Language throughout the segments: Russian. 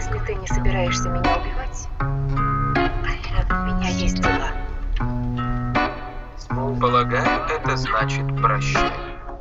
Если ты не собираешься меня убивать, от меня есть дела. Полагаю, это значит прощай.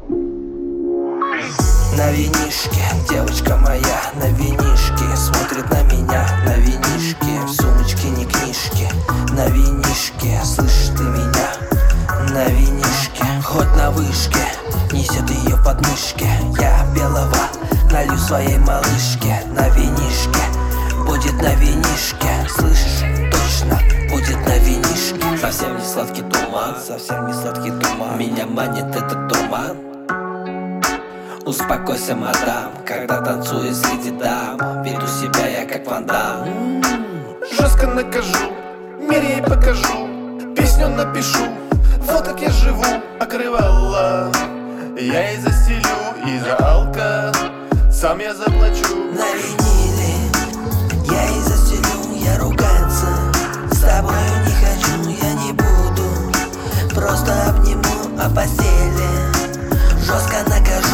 На винишке, девочка моя, на винишке смотрит на меня, на винишке, в сумочке не книжки, на винишке, слышишь ты меня, на винишке, хоть на вышке, несет ее в подмышке. Я белого налью своей малышке, на винишке, будет на винишке, слышишь, точно, будет на винишке. Совсем не сладкий туман, совсем не сладкий туман, меня манит этот туман. Успокойся, мадам, когда танцую среди дам, веду себя я как Ван Дам. Жестко накажу, мир ей покажу, песню напишу, вот как я живу. Покрывала я ей застелю, и за алко сам я заплачу. На виниле я ей застелю, я ругаться с тобою не хочу, я не буду, просто обниму о постели, жестко накажу.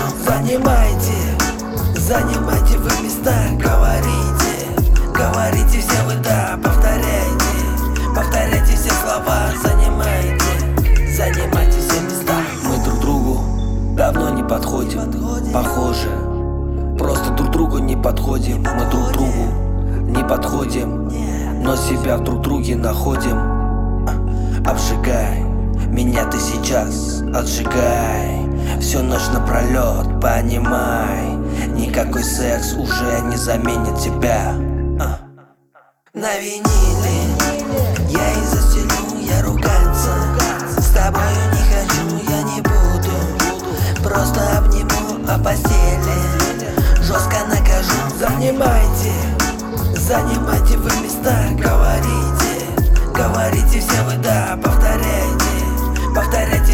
Занимайте вы места, говорите все вы да, повторяйте все слова, занимайте все места. Мы друг другу давно не подходим, похоже, просто друг другу не подходим. Мы друг другу не подходим, но себя в друг друге находим. Обжигай меня ты сейчас, отжигай всю ночь напролет, понимай, никакой секс уже не заменит тебя. На виниле я и застелю, я ругаться с тобою не хочу, я не буду, просто обниму о постели, жестко накажу. Занимайте вы места, говорите все вы да, повторяйте